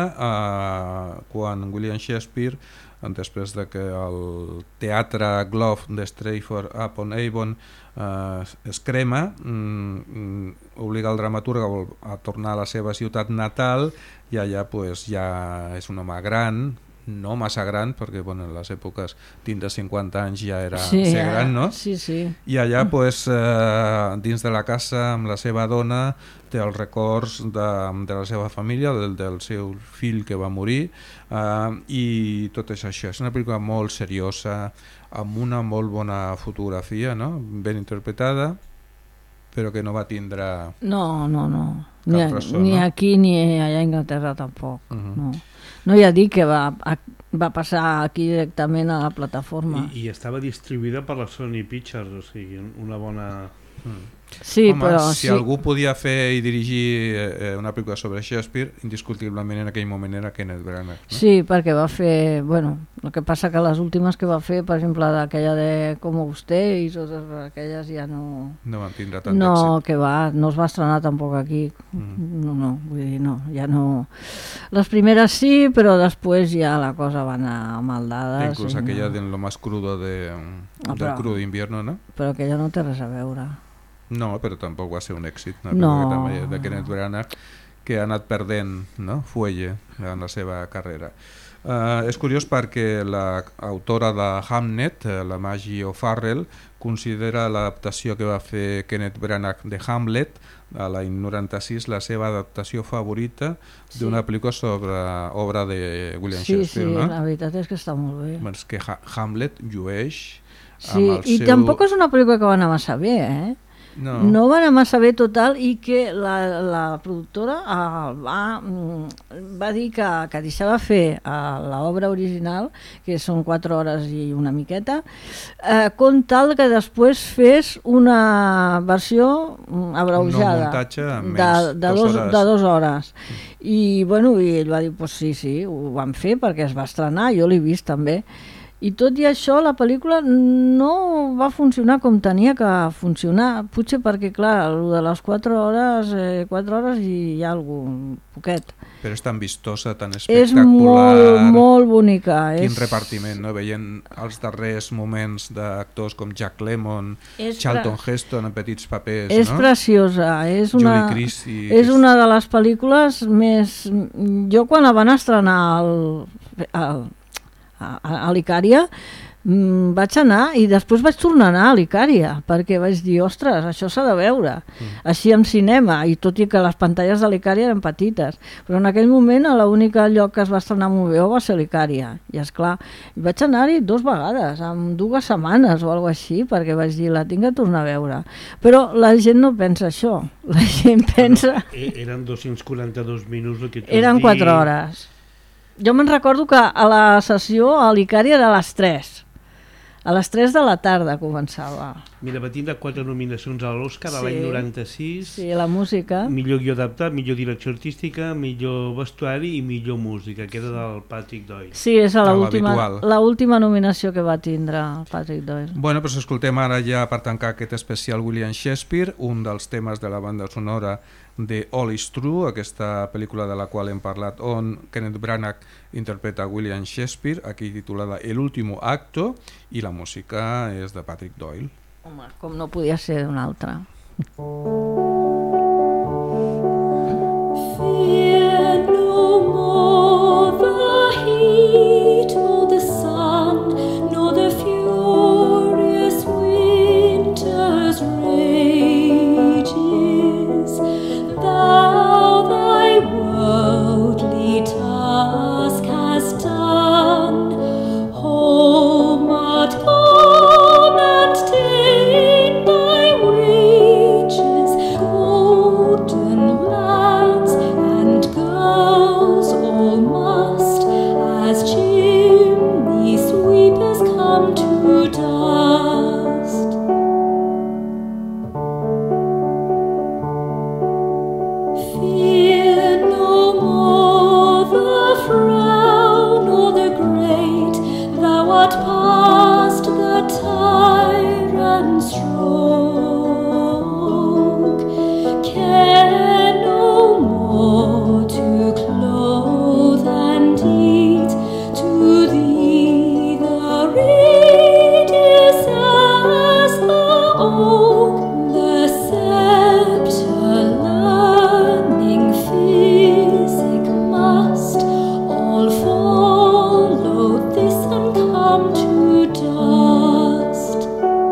quan William Shakespeare, després de que el teatre Globe de Stratford upon Avon es crema, obliga el dramaturg a tornar a la seva ciutat natal, i allà pues, ja és un home gran, no massa gran, perquè bueno, en les èpoques tindre 50 anys ja era ser gran, no? Sí. I allà pues, dins de la casa amb la seva dona té els records de la seva família, del seu fill que va morir, i tot és això. És una pel·lícula molt seriosa, amb una molt bona fotografia, no? Ben interpretada, però que no va tindre... No. Ni aquí ni allà a Anglaterra tampoc. No, ja dic que va passar aquí directament a la plataforma. I estava distribuïda per la Sony Pictures, o sigui, una bona... Sí, home, però si algú podia fer i dirigir una pel·lícula sobre Shakespeare, indiscutiblement en aquell moment era Kenneth Branagh, no? Sí, perquè va fer, bueno, el que passa que les últimes que va fer, per exemple, d'aquella de Como Usted i totes aquelles ja no... No van tindre tant d'èxit. No, que va, no es va estrenar tampoc aquí. No, vull dir, no, ja no... Les primeres sí, però després ja la cosa va anar mal dada. Inclús aquella de Lo más crudo del crudo invierno, no? Però aquella no té res a veure. No, però tampoc va ser un èxit, no. De Kenneth Branagh, que ha anat perdent, no? Fuelle en la seva carrera. És curiós perquè l'autora de Hamnet, la Maggie O'Farrell, considera l'adaptació que va fer Kenneth Branagh de Hamlet a l'any 96 la seva adaptació favorita d'una pel·lícula sobre obra de William Shakespeare, no? Sí, la veritat és que està molt bé. És que Hamlet llueix amb el seu... I tampoc és una pel·lícula que va anar massa bé, No va anar massa bé total, i que la productora va dir que deixava fer l'obra original, que són 4 hores i una miqueta, com tal que després fes una versió abreujada, de 2 hores. I bueno, i ell va dir, pues sí, ho van fer perquè es va estrenar, jo l'he vist també. I tot i això la pel·lícula no va funcionar com tenia que funcionar, potser perquè clar, el de les 4 hores i algun poquet. Però és tan vistosa, tan espectacular. És molt bonica. Quin repartiment, no? Veient els darrers moments d'actors com Jack Lemmon, Charlton Heston en petits papers, no? És preciosa, és una de les pel·lícules més... Jo quan la van estrenar a l'Icària vaig anar i després vaig tornar a anar a l'Icària perquè vaig dir, ostres, això s'ha de veure així en cinema, i tot i que les pantalles de l'Icària eren petites, però en aquell moment l'únic lloc que es va estrenar molt bé va ser l'Icària, i esclar vaig anar-hi 2 vegades, en 2 setmanes o alguna així, perquè vaig dir, la tinc que tornar a veure, però la gent no pensa això, la gent pensa... Eren 242 minuts el que tu eren 4 hores. Jo me'n recordo que a la sessió a l'Icària era a les 3. A les 3 de la tarda començava. Mira, va tindre 4 nominacions a l'Oscar a l'any 96. Sí, la música. Millor guió adaptat, millor direcció artística, millor vestuari i millor música, que era del Patrick Doyle. Sí, és l'habitual. l'última nominació que va tindre el Patrick Doyle. Bueno, doncs escoltem ara ja per tancar aquest especial William Shakespeare, un dels temes de la banda sonora de All is True, aquesta pel·lícula de la qual hem parlat, on Kenneth Branagh interpreta William Shakespeare, aquí titulada El último acto, i la música és de Patrick Doyle. Home, com no podia ser d'un altre. Fear no more the heat, nor the sun, nor the furious winter's rages. Thou thy worldly task hast done. Home at home and take thy wages, golden lads and girls all must, as chimney sweepers come to dust. Fear no more the frown or the great, thou art past the tyrant's stroke. Care no more to clothe and eat, to thee the reed is as the oak, the sceptre learning physic must all follow this and come to dust.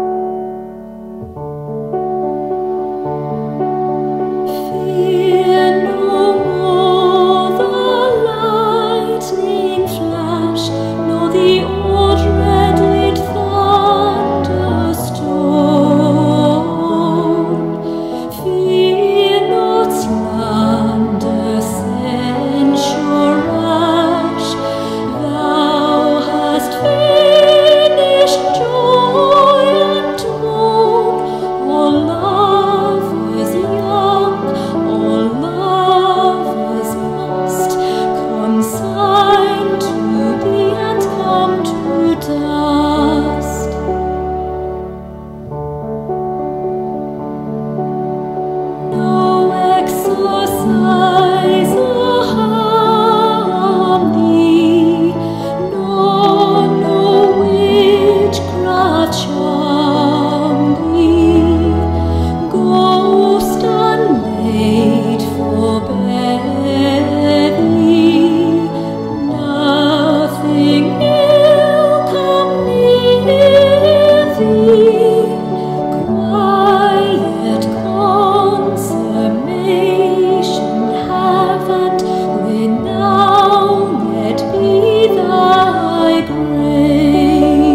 Fear no more the lightning flash, nor the old red-lit thunderstone. Fear not slander, censure rash. Thou hast finished joy and moan. All lovers young, all lovers must consign to be and come to dust. No exercise or harm thee, nor no witchcraft charm thee. Ghost unmade forbear thee, nothing ill come near thee. Quiet consummation have and renowned be thy grave.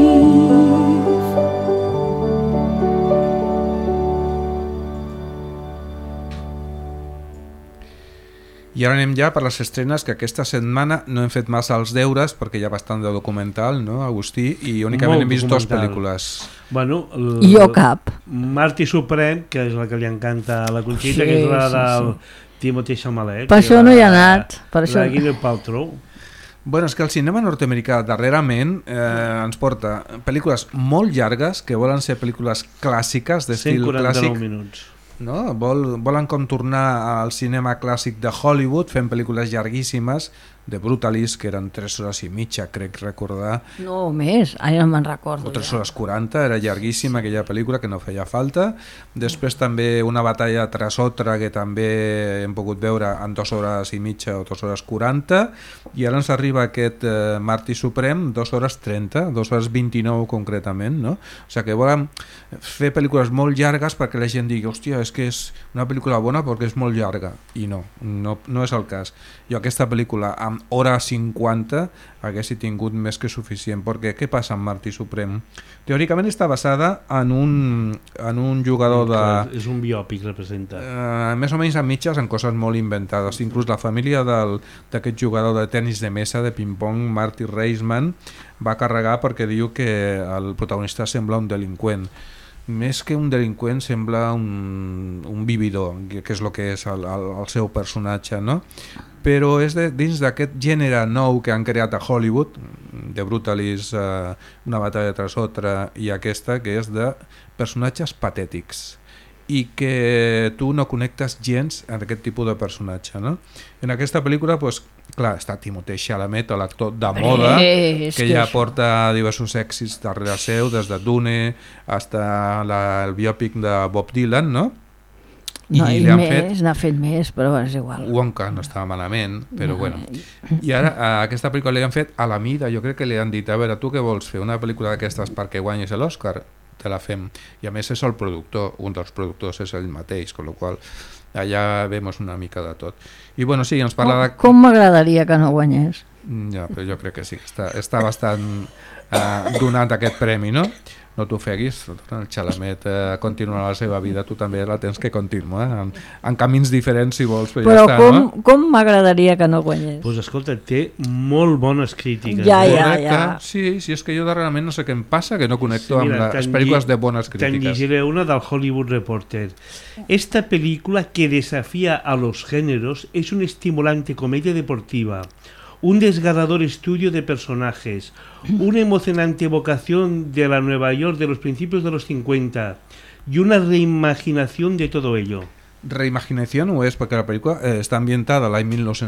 I ara anem ja per les estrenes, que aquesta setmana no hem fet massa els deures perquè hi ha bastant de documental, no, Agustí? I únicament Molt hem vist dues documental. pel·lícules. Bueno, Jo cap. Martí Suprem, que és la que li encanta a la Conxita, Sí, que és la sí, del Timothée Chalamet. Per això no hi ha anat. Per això... La Gwyneth Paltrow. Bueno, és que el cinema nord-americà darrerament ens porta pel·lícules molt llargues que volen ser pel·lícules clàssiques, d'estil 149 clàssic. minuts. No? Volen com tornar al cinema clàssic de Hollywood, fent pel·lícules llarguíssimes, de Brutalist, que eren 3 hores i mitja, crec recordar, No, més, ara no me'n recordo. o 3 ja. hores 40, era llarguíssima aquella pel·lícula que no feia falta. Després també Una batalla tras otra, que també hem pogut veure en 2 hores i mitja o 2 hores 40, i ara ens arriba aquest Martí Suprem, 2 hores 30, 2 hores 29 concretament, no? O sigui que volen fer pel·lícules molt llargues perquè la gent digui, hòstia, és que és una pel·lícula bona perquè és molt llarga, i no és el cas. Jo aquesta pel·lícula amb hora 50 haguessi tingut més que suficient, perquè què passa amb Martí Suprem? Teòricament està basada en un jugador de... És un biòpic, representa. Més o menys a mitges en coses molt inventades. Inclús la família d'aquest jugador de tennis de mesa, de ping-pong, Marty Reisman, va carregar perquè diu que el protagonista sembla un delinqüent. més que un delinqüent sembla un vividor, que és el que és el seu personatge, no? Però és dins d'aquest gènere nou que han creat a Hollywood, de Brutalist, Una batalla tras otra, i aquesta, que és de personatges patètics i que tu no connectes gens amb aquest tipus de personatge, no? En aquesta pel·lícula, doncs, clar, està Timothée Chalamet, l'actor de moda, que ja porta diversos èxits darrere seu, des de Dune fins el biòpic de Bob Dylan, no? No, i més, n'ha fet més, però és igual. Wonka no estava malament, però bueno. I ara a aquesta pel·lícula li han fet a la mida, jo crec que li han dit, a veure, tu què vols fer? Una pel·lícula d'aquestes perquè guanyes l'Oscar? Te la fem. I a més és el productor, un dels productors és ell mateix, amb la qual allà vemos una mica de tot. I bueno, sí, ens parla de... Com m'agradaria que no guanyés? Ja, però jo crec que sí, està bastant donat aquest premi, no? No t'ofeguis, el Chalamet continua la seva vida, tu també la tens que continuar, en camins diferents si vols, però ja està, no? Com m'agradaria que no guanyés? Doncs escolta, té molt bones crítiques. Ja. Sí, és que jo darrerament no sé què em passa, que no connecto amb les pel·lícules de bones crítiques. Te'n llegiré una del Hollywood Reporter. Esta película que desafía a los géneros es una estimulante comedia deportiva, un desgarrador estudio de personajes, una emocionante evocación de la Nueva York de los principios de los 50 y una reimaginación de todo ello. Reimaginació ho és perquè la pel·lícula està ambientada l'any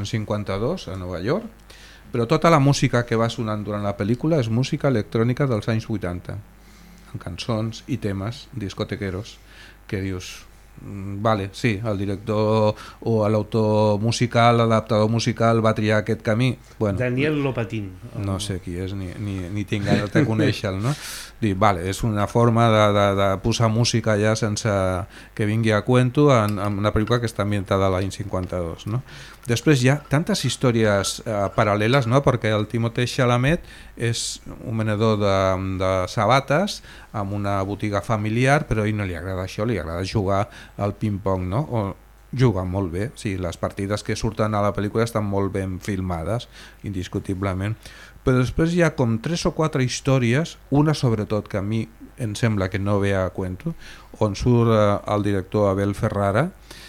1952 a Nova York, però tota la música que va sonant durant la pel·lícula és música electrònica dels anys 80, amb cançons i temes discotequeros que dius... Vale, sí, el director o l'autor musical, l'adaptador musical va triar aquest camí. Bueno, Daniel Lopatin. No sé qui és, ni tinc ganes de conèixer-lo, no? Dir, vale, és una forma de posar música ja sense que vingui a cuento en una pel·lícula que està ambientada a l'any 52, no? Després hi ha tantes històries paral·leles, no? Perquè el Timothée Chalamet és un venedor de sabates amb una botiga familiar, però a ell no li agrada això, li agrada jugar al ping-pong, no? O juga molt bé, sí, les partides que surten a la pel·lícula estan molt ben filmades, indiscutiblement, però després hi ha com 3 o 4 històries, una sobretot que a mi em sembla que no ve a cuento, on surt el director Abel Ferrara,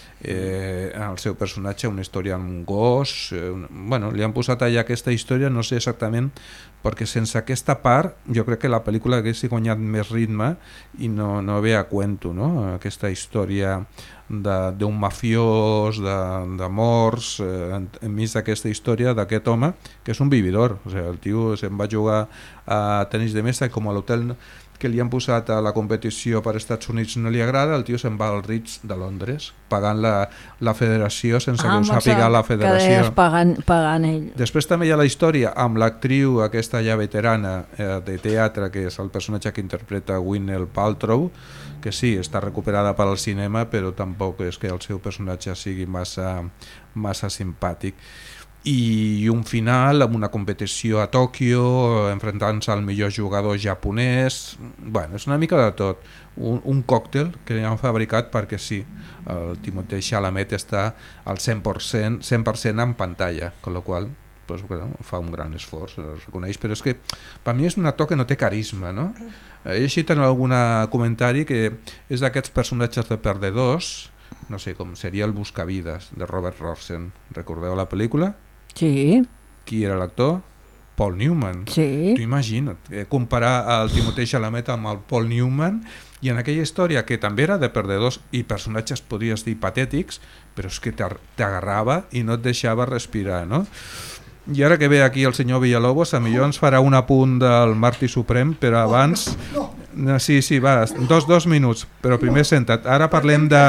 el seu personatge, una història amb un gos, bueno, li han posat allà aquesta història, no sé exactament, perquè sense aquesta part jo crec que la pel·lícula hagués guanyat més ritme i no ve a cuento, no? Aquesta història d'un mafiós, de morts, enmig d'aquesta història d'aquest home que és un vividor, o sigui, el tio se'n va jugar a tenis de mesa, com a l'hotel que li han posat a la competició per Estats Units no li agrada, el tio se'n va al Ritz de Londres pagant la federació sense que ho sàpiga la federació. Pagant ell. Després també hi ha la història amb l'actriu aquesta ja veterana de teatre, que és el personatge que interpreta Gwyneth Paltrow, que sí, està recuperada per al cinema, però tampoc és que el seu personatge sigui massa simpàtic. I un final amb una competició a Tòquio, enfrontant-se al millor jugador japonès. Bueno, és una mica de tot, un còctel que han fabricat perquè sí, el Timothée Chalamet està al 100% en pantalla, amb la qual pues, bueno, fa un gran esforç, es reconeix, però és que per mi és un actor que no té carisma, no? He llegit en algun comentari que és d'aquests personatges de perdedors, no sé, com seria el Buscavides de Robert Rossen, recordeu la pel·lícula? Sí. Qui era l'actor? Paul Newman. Sí. Tu imagina't, comparar el Timothée Chalamet amb el Paul Newman, i en aquella història que també era de perdedors i personatges podries dir patètics, però és que t'agarrava i no et deixava respirar, no? I ara que ve aquí el senyor Villalobos, a millor ens farà un apunt del Martí Suprem, però abans... Sí, va, dos minuts, però primer senta't. Ara parlem de...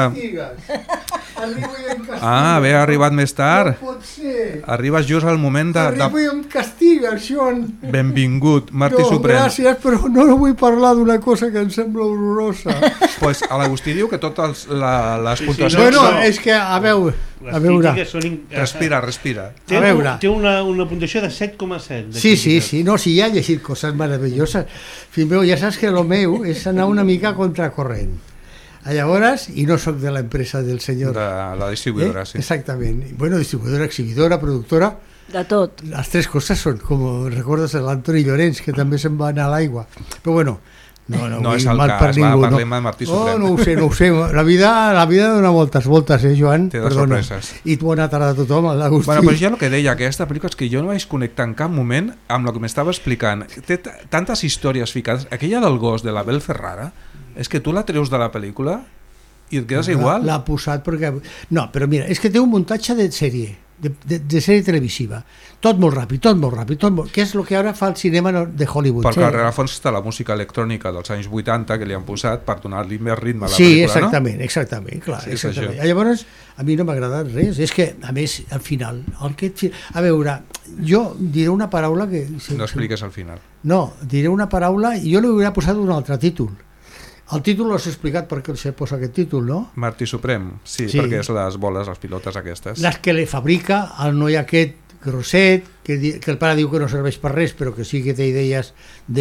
Bé, ha arribat més tard. No pot ser. Arribes just al moment de... Arribo i em castiguen, Sean. Benvingut, Martí Suprem. Gràcies, però no vull parlar d'una cosa que em sembla horrorosa. Pues a l'Agustí diu que totes les puntuacions... Bueno, és que, a veure... Respira. Té una puntuació de 7,7. Sí, no, sí, ja he llegit coses meravelloses. Fill meu, ja saps que el meu és anar una mica contracorrent. Llavors, i no sóc de l'empresa del senyor... De la distribuïdora, sí. Exactament. Bueno, distribuïdora, exhibidora, productora... De tot. Les tres coses són, com recordes l'Antoni Llorenç, que també se'n va anar a l'aigua. Però bueno, No No és vull el mal per cas, ningú, parlem de Martí Suprem. no ho sé. La vida dona moltes voltes, Joan? Té de Perdona. sorpreses. I bona tarda a tothom, l'Agustí. Bueno, però jo el que deia, aquesta pel·lícula és que jo no vaig connectar en cap moment amb el que m'estava explicant. Té tantes històries ficades. Aquella del gos de l'Abel Ferrara, és que tu la treus de la pel·lícula i et quedes igual. L'ha posat perquè... No, però mira, és que té un muntatge de sèrie, de sèrie televisiva. Tot molt ràpid, que és el que ara fa el cinema de Hollywood. Perquè al rerefons està la música electrònica dels anys 80 que li han posat per donar-li més ritme a la Sí, pel·lícula, exactament, clar. Sí, és Exactament. això. Llavors, a mi no m'ha agradat res. És que, a més, al final... A veure, jo diré una paraula que... No expliques al final. No, diré una paraula i jo li hauria posat un altre títol. El títol l'has explicat per què se posa aquest títol, no? Martí Suprem, sí, Sí. perquè és les boles, les pilotes aquestes. Les que li fabrica el noi aquest grosset, que el pare diu que no serveix per res, però que sí que té idees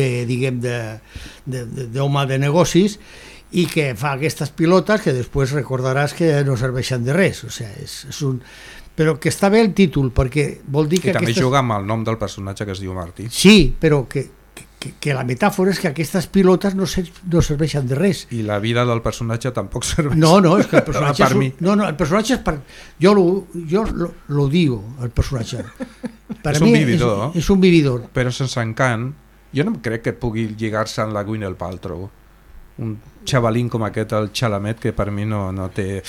d'home de negocis, i que fa aquestes pilotes que després recordaràs que no serveixen de res. O sigui, és un... Però que està bé el títol, perquè vol dir que I també juga amb el nom del personatge que es diu Martí. Sí, però que la metàfora és que aquestes pilotes no serveixen de res. I la vida del personatge tampoc serveix. No, és que el personatge per mi. el personatge és per... Jo l'odio, el personatge. Per És mi un vividor. És un vividor. Però sense encant, jo no crec que pugui lligar-se amb la Gwyneth Paltrow. Un xavalín com aquest, el Chalamet, que per mi no té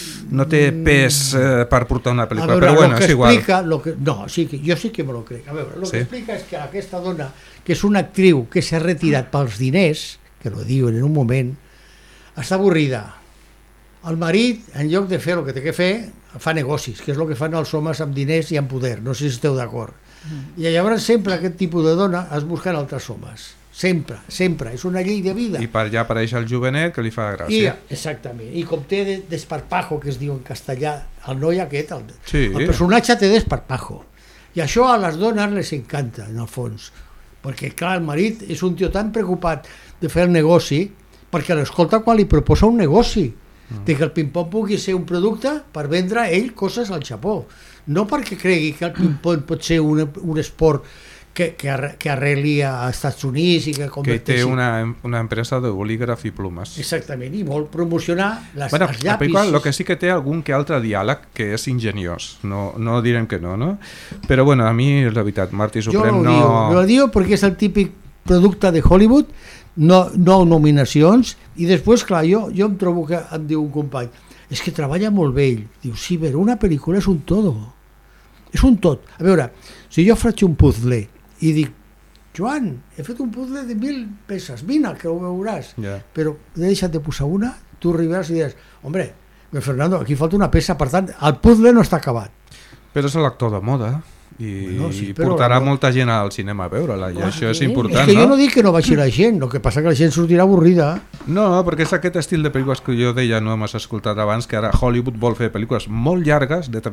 pes per portar una pel·lícula. A veure, però bueno, és igual. Jo sí que me lo crec. A veure, el Sí. que explica és que aquesta dona, que és una actriu que s'ha retirat pels diners, que lo diuen en un moment, està avorrida. El marit, en lloc de fer el que té que fer, fa negocis, que és el que fan els homes amb diners i amb poder. No sé si esteu d'acord. I llavors sempre aquest tipus de dona es busquen altres homes. Sempre, és una llei de vida. I per allà apareix el jovenet que li fa gràcia. Exactament, i com té desparpajo, que es diu en castellà, el noi aquest, Sí. el personatge té desparpajo, i això a les dones les encanta, en el fons, perquè clar, el marit és un tio tan preocupat de fer el negoci, perquè l'escolta quan li proposa un negoci, de que el ping-pong pugui ser un producte per vendre ell coses al Japó, no perquè cregui que el ping-pong pot ser un esport que arreli a Estats Units i que Que converteixi... té una empresa de bolígraf i plumes. Exactament, i vol promocionar els La llapis. pel·lícula el que sí que té algun que altre diàleg que és ingeniós, no direm que no? Però bueno, a mi és la veritat, Martí Suprem Jo lo digo perquè és el típic producte de Hollywood, no nominacions, i després, clar, jo em trobo que em diu un company, és que treballa molt bé ell. Diu, sí, però una pel·lícula és un todo. És un tot. A veure, si jo faig un puzzle i dic, Joan, he fet un puzzle de 1.000 peces, vine, que ho veuràs. Ja. Però he deixat de posar una, tu arribaràs i diràs, hombre, Fernando, aquí falta una peça, per tant, el puzzle no està acabat. Però és l'actor de moda i Bueno, sí, però portarà molta gent al cinema a veure-la, i això és important, És que jo no no? dic que no vagi la gent, el que passa que la gent sortirà avorrida. No, perquè és aquest estil de pel·lícules que jo deia, no m'has escoltat abans, que ara Hollywood vol fer pel·lícules molt llargues, de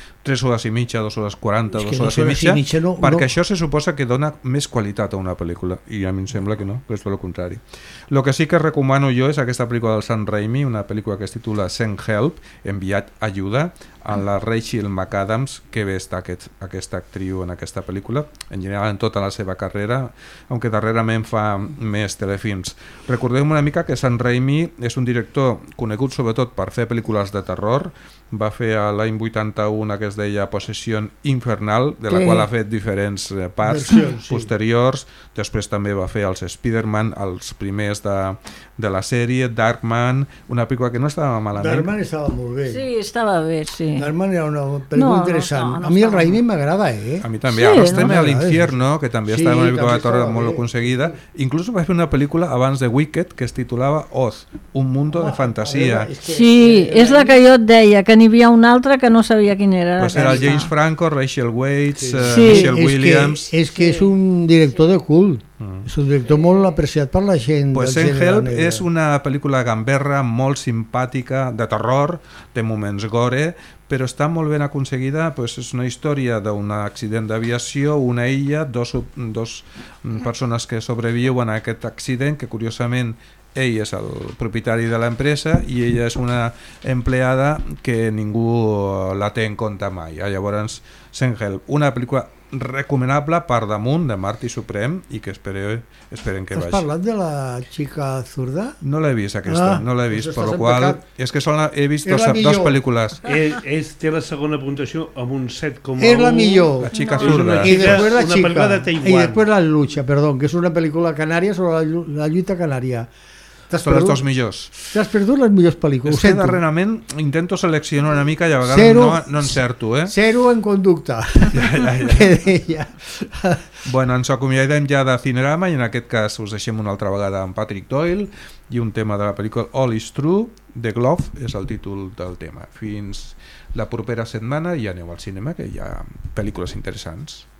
3 hores i mitja, 2 hores 40, És que 2 hores i mitja, no, perquè no. això se suposa que dona més qualitat a una pel·lícula, i a mi em sembla que no, que és tot el contrari. El que sí que recomano jo és aquesta pel·lícula del Sam Raimi, una pel·lícula que es titula Send Help, Enviat Ajuda, amb la Rachel McAdams, que bé està aquesta actriu en aquesta pel·lícula, en general en tota la seva carrera, aunque darrerament fa més telefilms. Recordem una mica que Sam Raimi és un director conegut sobretot per fer pel·lícules de terror. Va fer l'any 81 que es deia Possession Infernal, de la qual ha fet diferents parts Versions, sí. posteriors. Després també va fer els Spider-Man, els primers de la sèrie, Darkman, una pel·lícula que no estava malament. Darkman estava molt bé. Sí, estava bé, sí. Darkman era una pel·lícula interessant. A mi el Raimi m'agrada, A mi també. Sí, Ara estem no? a l'Infierno, que també Sí, estava una pel·lícula també de terror estava molt bé. aconseguida. Inclús va fer una pel·lícula abans de Wicked que es titulava Oz, un mundo de fantasia. Sí, és la que jo et deia, que n'hi havia una altra que no sabia quin era. Pues era el James Franco, Rachel Weisz, Sí. Michelle Williams. És que és un director de cult. És un director molt apreciat per la gent Pues del Send gènere Help negre. és una pel·lícula gamberra molt simpàtica, de terror, de moments gore, però està molt ben aconseguida. Pues és una història d'un accident d'aviació, una illa, dos persones que sobreviuen a aquest accident, que curiosament ell és el propietari de l'empresa i ella és una empleada que ningú la té en compte mai. Llavors, Send Help, una pel·lícula recomanable per damunt de Marty Suprem i que esperem que Estàs vagi. parlant de la xica zurda? No l'he vist aquesta, no l'he vist, doncs per estàs la en qual pecat. és que he vist És la dos millor. pel·lícules. Té la segona puntuació amb un 7,1. Es la millor. La chica És una zurda. Y chica- después la una pel·lícula de chica. Taiwán. Y después la lucha, perdón, que es una película canaria sobre la lluita canaria. T'has Són les perdut, dos millors. t'has perdut les millors pel·lícules. És Ho que sento. darrerament intento seleccionar una mica i a vegades Zero. no encerto, eh? Zero en conducta. Que deia. Bueno, ens acomiadem ja de Cinerama i en aquest cas us deixem una altra vegada amb Patrick Doyle i un tema de la pel·lícula All is True, The Glove és el títol del tema. Fins la propera setmana i aneu al cinema, que hi ha pel·lícules interessants.